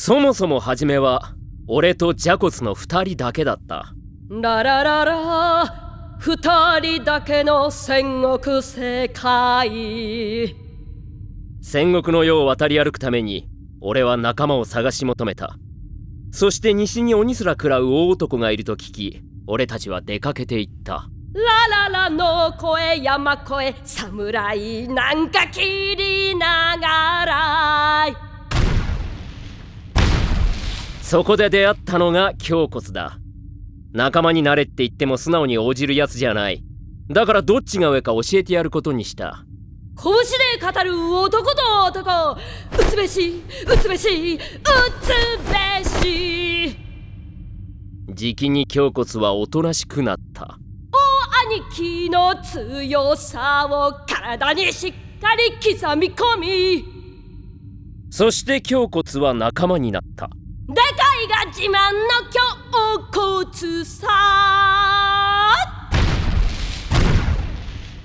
そもそも初めは俺とジャコツの2人だけだった。 ララララ、2人だけの戦国世界。 戦国の世を渡り歩くために俺は仲間を探し求めた。そして西に鬼すら食らう大男がいると聞き、俺たちは出かけていった。 ラララの声山越え、侍なんか切りながら。 そこで出会ったのが胸骨だ。仲間になれって言っても素直に応じるやつじゃない。だからどっちが上か教えてやることにした。 拳で語る男と男、打つべし打つべし打つべし。 じきに胸骨はおとなしくなった。 兄貴の強さを体にしっかり刻み込み、 そして胸骨は仲間になった。 でかいが自慢の胸骨さ。